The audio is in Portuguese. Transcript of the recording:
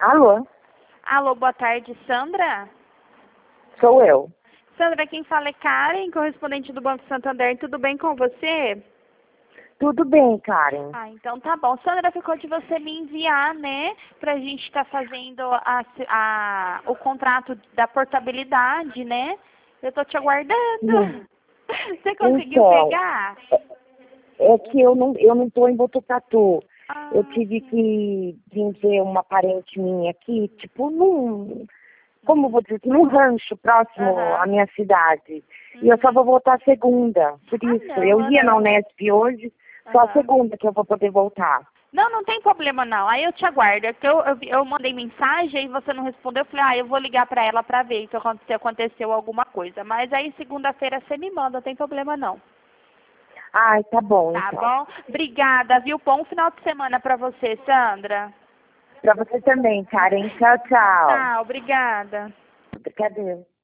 Alô, Alô, boa tarde, Sandra? sou eu. Sandra, quem fala é Karen, correspondente do Banco Santander. Tudo bem com você? Tudo bem, Karen? Ah, então tá bom. Sandra, ficou de você me enviar, né, pra gente estar fazendo o contrato da portabilidade, né? Eu tô te aguardando. Sim. Você conseguiu Então, pegar? é que eu não estou em Botucatu. Eu Ah, tive sim. que vir ver uma parente minha aqui, tipo, como eu vou dizer, num rancho próximo à Aham. minha cidade. E eu só Uhum. vou voltar segunda. Por Ah, isso, eu não, ia na aham. Unesp hoje, só Aham. segunda que eu vou poder voltar. Não, não tem problema não. Aí eu te aguardo. É que eu mandei mensagem e você não respondeu. Eu falei, eu vou ligar pra ela pra ver se aconteceu alguma coisa. Mas aí segunda-feira você me manda, não tem problema não. Ai, tá bom, Tá então. bom? Obrigada, viu? Bom final de semana pra você, Sandra. Pra você também, Karen. Tchau, tchau. Tchau, obrigada. Cadê?